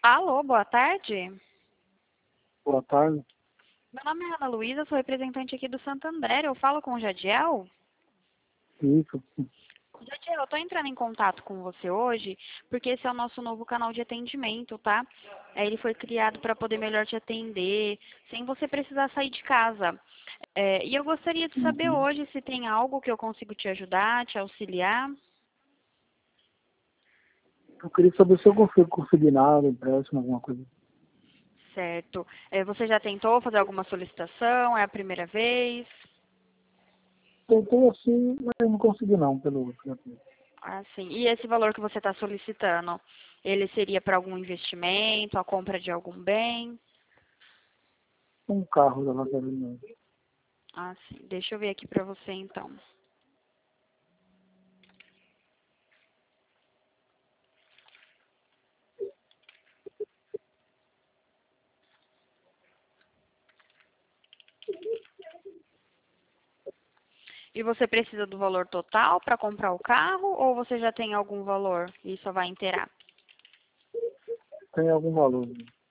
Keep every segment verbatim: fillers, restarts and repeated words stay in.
Alô, boa tarde. Boa tarde. Meu nome é Ana Luísa, sou representante aqui do Santo André. Eu falo com o Jadiel? Isso. Jadiel, eu estou entrando em contato com você hoje porque esse é o nosso novo canal de atendimento, tá? É, ele foi criado para poder melhor te atender, sem você precisar sair de casa. É, e eu gostaria de saber Uhum. hoje se tem algo que eu consigo te ajudar, te auxiliar. Eu queria saber se eu consigo conseguir nada, empréstimo, alguma coisa. Certo. É, você já tentou fazer alguma solicitação? É a primeira vez? Tentei assim, mas não consegui não, pelo aplicativo. Ah, sim. E esse valor que você está solicitando, ele seria para algum investimento, a compra de algum bem? Um carro da gasolina. Ah, sim. Deixa eu ver aqui para você, então. E você precisa do valor total para comprar o carro ou você já tem algum valor e só vai inteirar? Tem algum valor.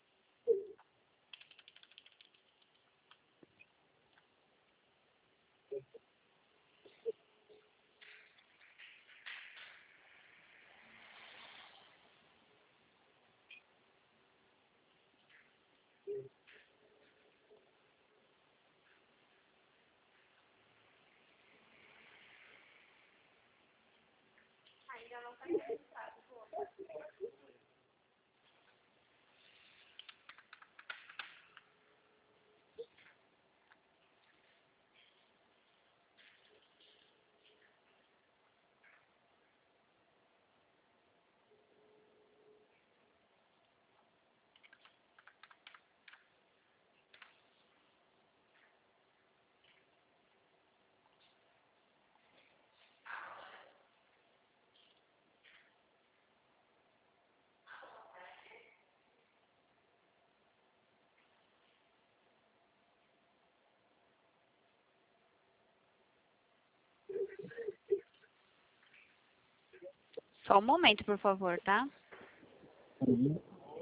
Só um momento, por favor, tá? Uhum.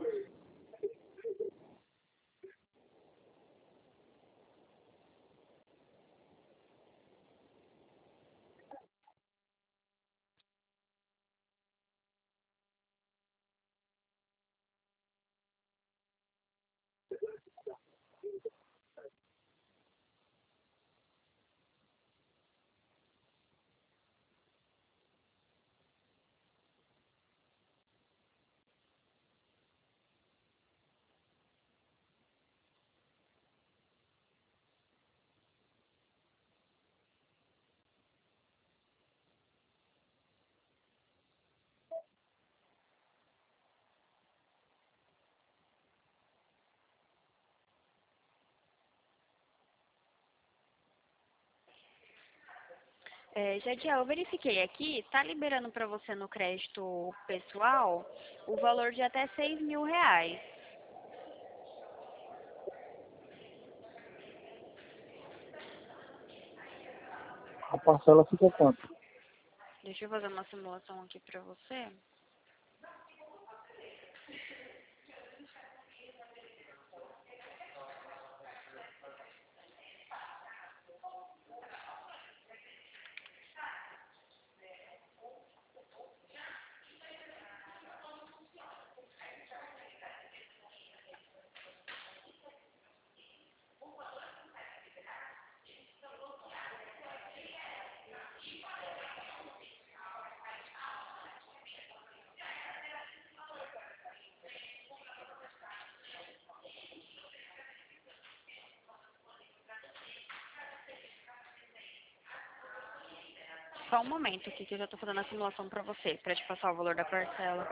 É, Jadiel, eu verifiquei aqui, tá liberando para você no crédito pessoal o valor de até seis mil reais. A parcela fica quanto? Deixa eu fazer uma simulação aqui para você. Só um momento aqui que eu já tô fazendo a simulação para você, para te passar o valor da parcela.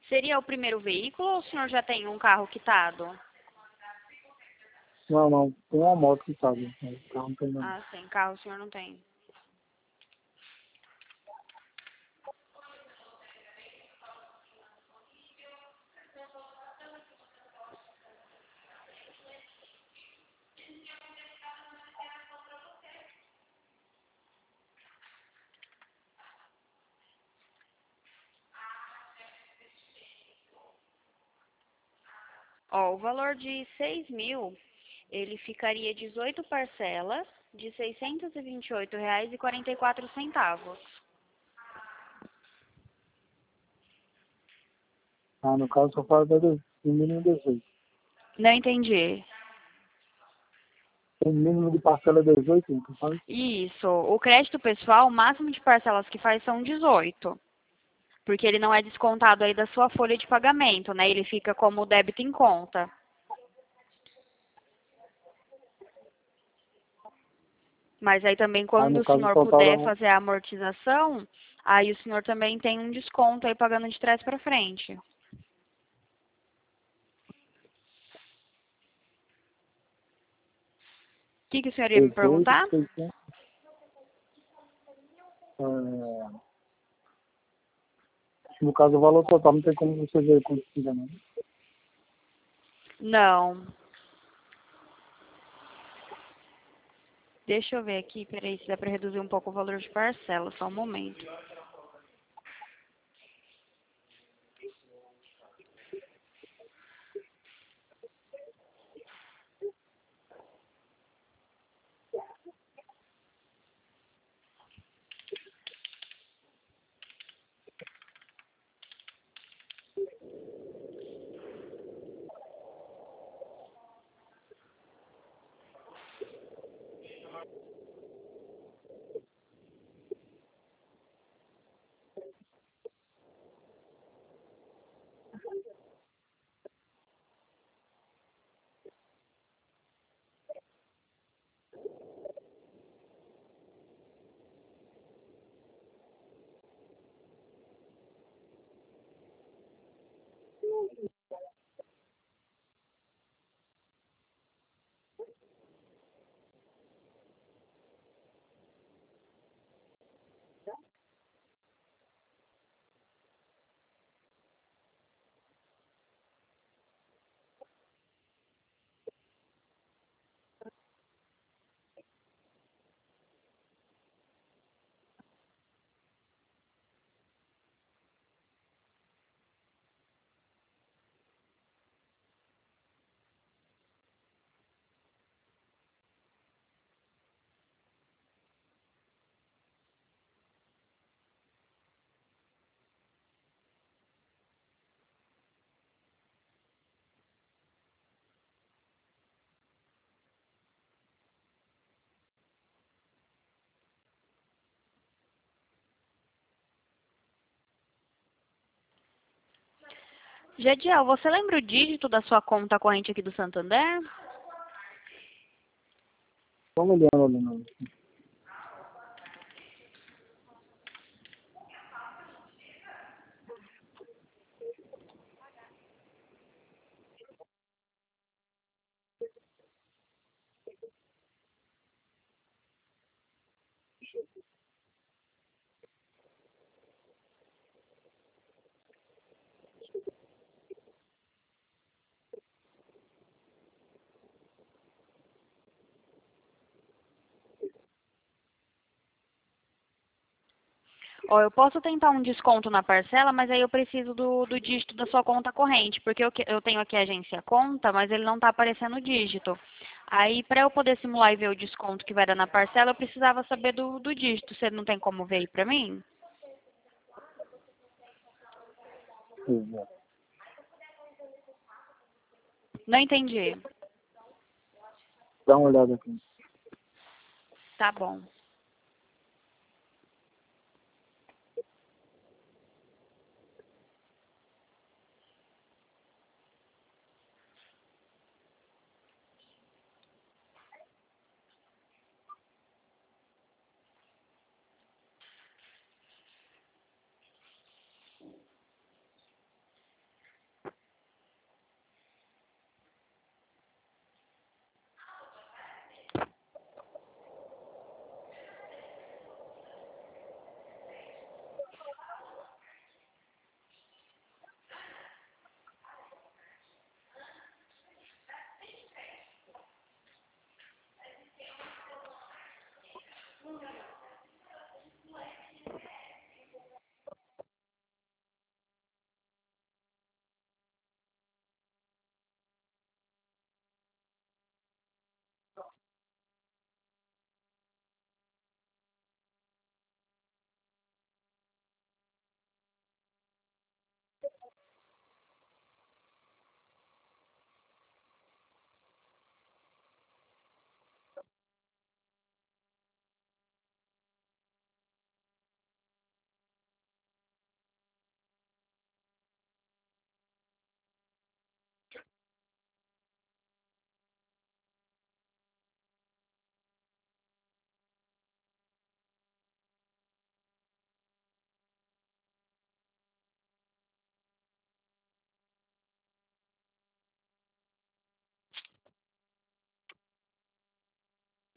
Seria o primeiro veículo ou o senhor já tem um carro quitado? Não, não. Tem uma moto que tá, né? O carro não tem não. Ah, sim, carro o senhor não tem. Ó, o valor de seis mil, ele ficaria dezoito parcelas de seiscentos e vinte e oito reais e quarenta e quatro centavos. Ah, no caso só fala da de- do mínimo dezoito. Não entendi. O mínimo de parcela é dezoito, então faz. Isso, o crédito pessoal, o máximo de parcelas que faz são dezoito. Porque ele não é descontado aí da sua folha de pagamento, né? Ele fica como débito em conta. Mas aí também Aí quando no o caso o senhor total puder dá. fazer a amortização, aí o senhor também tem um desconto aí pagando de trás para frente. O que, que o senhor ia me dezoito, perguntar? seiscentos. É, no caso o valor total não tem como você ver quanto fica, não. Não. Deixa eu ver aqui, peraí, se dá para reduzir um pouco o valor de parcela, só um momento. Jadiel, você lembra o dígito da sua conta corrente aqui do Santander? Só olhando ali, não. Ó, eu posso tentar um desconto na parcela, mas aí eu preciso do, do dígito da sua conta corrente, porque eu, que- eu tenho aqui a agência conta, mas ele não está aparecendo o dígito. Aí, para eu poder simular e ver o desconto que vai dar na parcela, eu precisava saber do, do dígito. Você não tem como ver aí para mim? Pois é. Não entendi. Dá uma olhada aqui. Tá bom.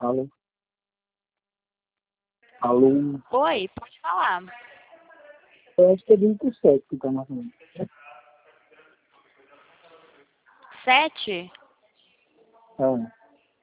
Alô? Alô? Oi, pode falar. Eu acho que é vinte e sete que tá marcando. Sete? É.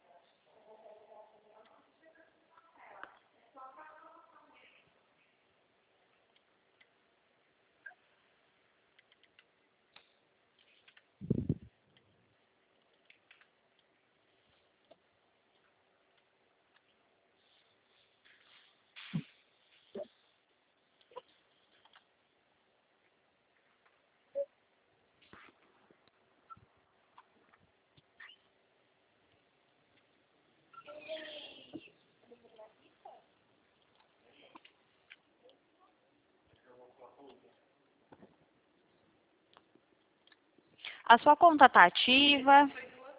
A sua conta tá ativa?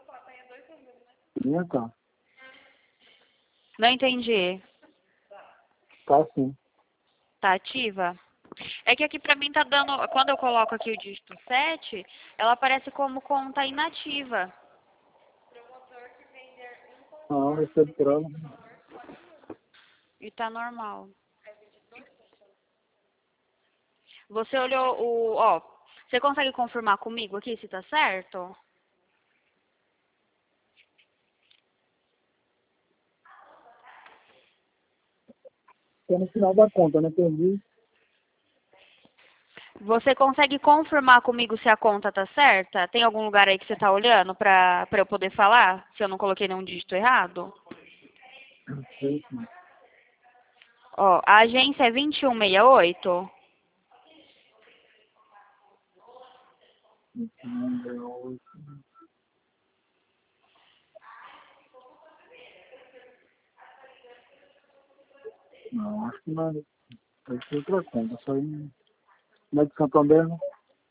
Minha tá. Não entendi. Tá sim. Tá ativa? É que aqui pra mim tá dando, quando eu coloco aqui o dígito sete, ela aparece como conta inativa. Não, recebo por ela. E tá normal. Você olhou o, ó, você consegue confirmar comigo aqui se tá certo? Tá no final da conta, né? Perdi. Você consegue confirmar comigo se a conta tá certa? Tem algum lugar aí que você tá olhando pra, pra eu poder falar? Se eu não coloquei nenhum dígito errado? Sei sim. Ó, a agência é vinte e um sessenta e oito? Não, acho que não. Deve ser outra conta. Só aí. Não é de Santander, né?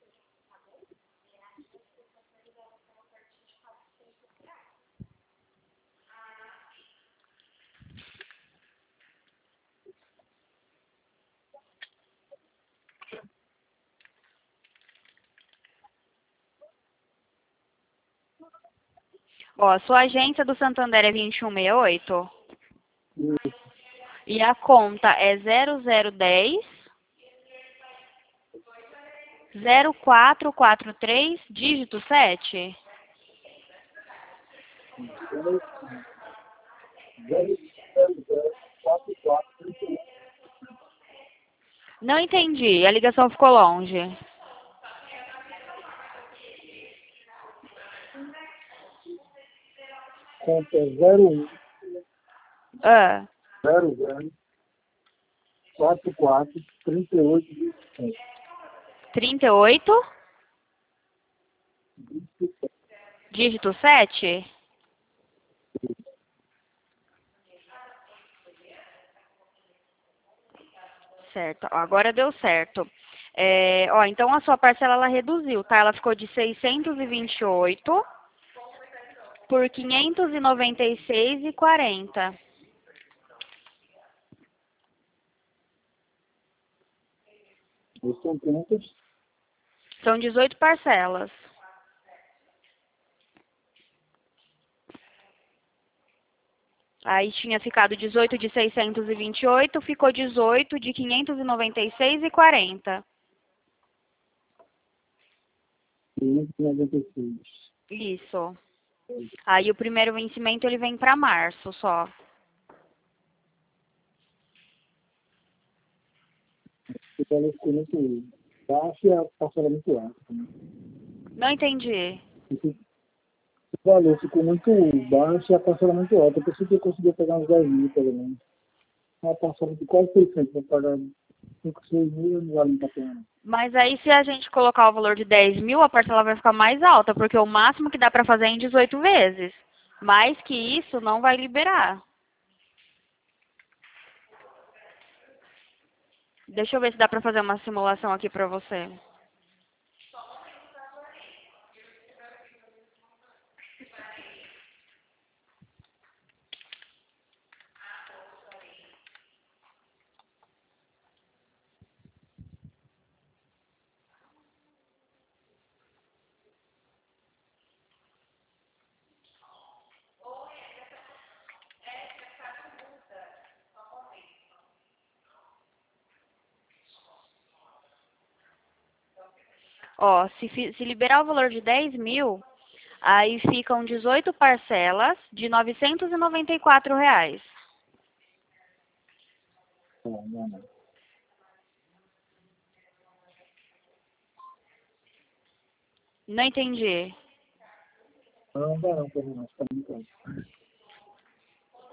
Ó, a sua agência do Santander é vinte e um sessenta e oito? Isso. E a conta é zero zero dez zero quatro quatro três, dígito sete? Não entendi, a ligação ficou longe. Conta zero um Ah, zero zero quatro quatro trinta e oito trinta e oito, dígito sete? Certo, ó, agora deu certo. É, ó, então a sua parcela ela reduziu, tá? Ela ficou de seiscentos e vinte e oito por quinhentos e noventa e seis e quarenta. Esses são contas. São dezoito parcelas. Aí tinha ficado dezoito de seiscentos e vinte e oito, ficou dezoito de quinhentos e noventa e seis e quarenta. quinhentos e noventa e seis. Isso. Aí o primeiro vencimento ele vem para março só. O valor ficou muito baixo e a parcela muito alta também. Não entendi. Esse o valor ficou muito baixo e a parcela muito alta. Eu pensei que eu conseguia pegar uns dez mil, pelo menos. Uma parcela de quase seiscentos, vou pagar cinco, seis mil, não vale muito a pena. Mas aí se a gente colocar o valor de dez mil, a parcela vai ficar mais alta, porque o máximo que dá para fazer é em dezoito vezes. Mais que isso não vai liberar. Deixa eu ver se dá para fazer uma simulação aqui para você. Ó, se, fi- se liberar o valor de dez mil, aí ficam dezoito parcelas de novecentos e noventa e quatro reais. Tá, não, não. Não entendi. Não dá não pra mim, não. Tá muito caro.